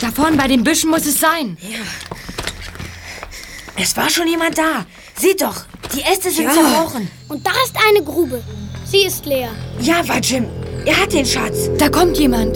Da vorne bei den Büschen muss es sein. Ja. Es war schon jemand da. Seht doch, die Äste sind zerbrochen. Und da ist eine Grube. Sie ist leer. Java Jim, er hat den Schatz. Da kommt jemand.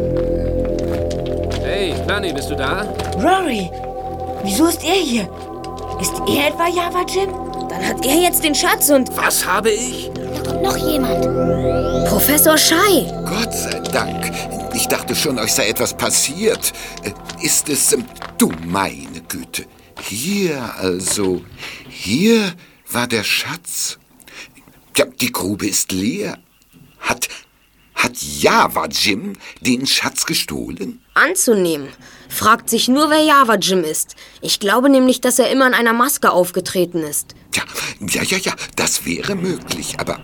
Hey, Planny, bist du da? Rory, wieso ist er hier? Ist er etwa Java Jim? Dann hat er jetzt den Schatz und... Was habe ich? Da kommt noch jemand. Professor Schei. Gott sei Dank. Ich dachte schon, euch sei etwas passiert. Ist es... Du meine Güte. Hier also. Hier war der Schatz. Ja, die Grube ist leer. Hat Java Jim den Schatz gestohlen? Anzunehmen. Fragt sich nur, wer Java Jim ist. Ich glaube nämlich, dass er immer in einer Maske aufgetreten ist. Ja, das wäre möglich. Aber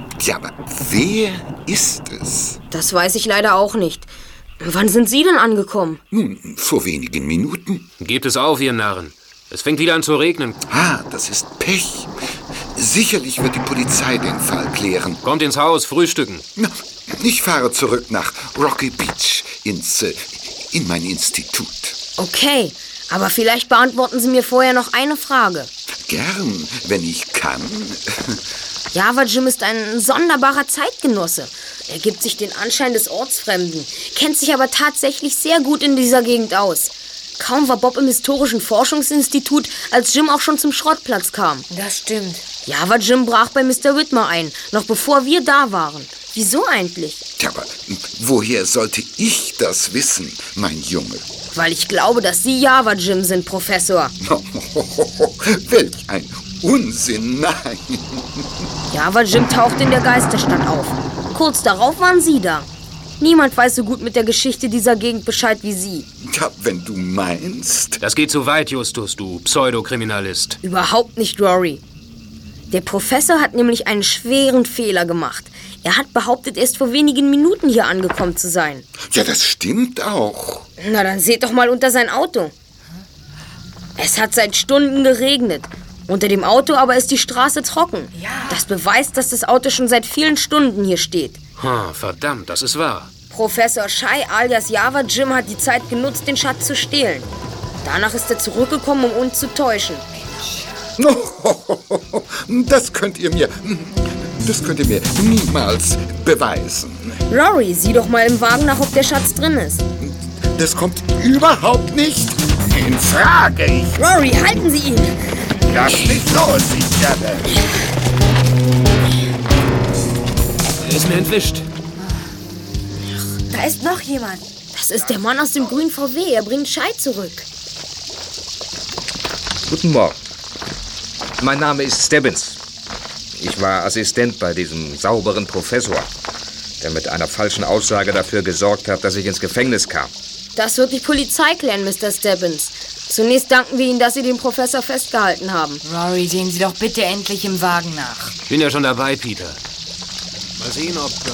wer ist es? Das weiß ich leider auch nicht. Wann sind Sie denn angekommen? Nun, vor wenigen Minuten. Gebt es auf, ihr Narren. Es fängt wieder an zu regnen. Das ist Pech. Sicherlich wird die Polizei den Fall klären. Kommt ins Haus, frühstücken. Na, ich fahre zurück nach Rocky Beach in mein Institut. Okay, aber vielleicht beantworten Sie mir vorher noch eine Frage. Gern, wenn ich kann. Java Jim ist ein sonderbarer Zeitgenosse. Er gibt sich den Anschein des Ortsfremden, kennt sich aber tatsächlich sehr gut in dieser Gegend aus. Kaum war Bob im Historischen Forschungsinstitut, als Jim auch schon zum Schrottplatz kam. Das stimmt. Java Jim brach bei Mr. Whitmer ein, noch bevor wir da waren. Wieso eigentlich? Tja, aber woher sollte ich das wissen, mein Junge? Weil ich glaube, dass Sie Java Jim sind, Professor. Welch ein Unsinn, nein. Java Jim tauchte in der Geisterstadt auf. Kurz darauf waren Sie da. Niemand weiß so gut mit der Geschichte dieser Gegend Bescheid wie Sie. Ja, wenn du meinst. Das geht zu weit, Justus, du Pseudokriminalist. Überhaupt nicht, Rory. Der Professor hat nämlich einen schweren Fehler gemacht. Er hat behauptet, erst vor wenigen Minuten hier angekommen zu sein. Ja, das stimmt auch. Na, dann seht doch mal unter sein Auto. Es hat seit Stunden geregnet. Unter dem Auto aber ist die Straße trocken. Ja. Das beweist, dass das Auto schon seit vielen Stunden hier steht. Verdammt, das ist wahr. Professor Schei alias Java Jim hat die Zeit genutzt, den Schatz zu stehlen. Danach ist er zurückgekommen, um uns zu täuschen. Das könnt ihr mir niemals beweisen. Rory, sieh doch mal im Wagen nach, ob der Schatz drin ist. Das kommt überhaupt nicht in Frage. Rory, halten Sie ihn! Lass mich los, ich werde. Er ist mir entwischt. Da ist noch jemand. Das ist der Mann aus dem grünen VW. Er bringt Schei zurück. Guten Morgen. Mein Name ist Stebbins. Ich war Assistent bei diesem sauberen Professor, der mit einer falschen Aussage dafür gesorgt hat, dass ich ins Gefängnis kam. Das wird die Polizei klären, Mr. Stebbins. Zunächst danken wir Ihnen, dass Sie den Professor festgehalten haben. Rory, sehen Sie doch bitte endlich im Wagen nach. Ich bin ja schon dabei, Peter. Mal sehen, ob da...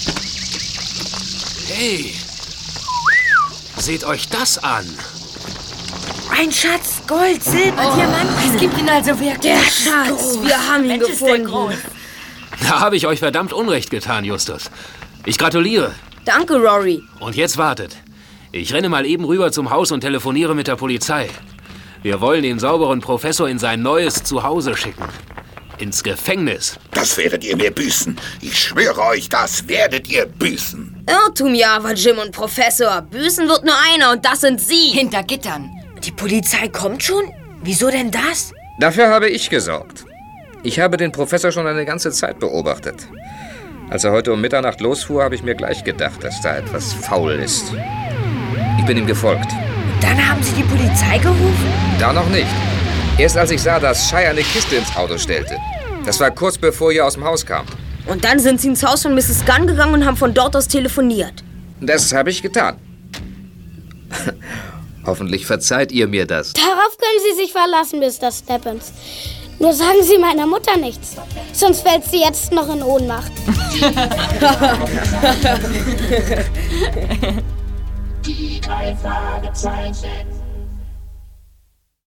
Hey! Seht euch das an! Ein Schatz, Gold, Silber, Diamanten. Es gibt ihn also wirklich. Der Schatz, wir haben ihn gefunden. Da habe ich euch verdammt Unrecht getan, Justus. Ich gratuliere. Danke, Rory. Und jetzt wartet. Ich renne mal eben rüber zum Haus und telefoniere mit der Polizei. Wir wollen den sauberen Professor in sein neues Zuhause schicken. Ins Gefängnis. Das werdet ihr mir büßen. Ich schwöre euch, das werdet ihr büßen. Irrtum, Java Jim und Professor. Büßen wird nur einer und das sind Sie. Hinter Gittern. Die Polizei kommt schon? Wieso denn das? Dafür habe ich gesorgt. Ich habe den Professor schon eine ganze Zeit beobachtet. Als er heute um Mitternacht losfuhr, habe ich mir gleich gedacht, dass da etwas faul ist. Ich bin ihm gefolgt. Dann haben Sie die Polizei gerufen? Da noch nicht. Erst als ich sah, dass Schei eine Kiste ins Auto stellte. Das war kurz bevor ihr aus dem Haus kam. Und dann sind Sie ins Haus von Mrs. Gunn gegangen und haben von dort aus telefoniert. Das habe ich getan. Hoffentlich verzeiht ihr mir das. Darauf können Sie sich verlassen, Mr. Stebbins. Nur sagen Sie meiner Mutter nichts. Sonst fällt sie jetzt noch in Ohnmacht. Die 3 Fragezeichen.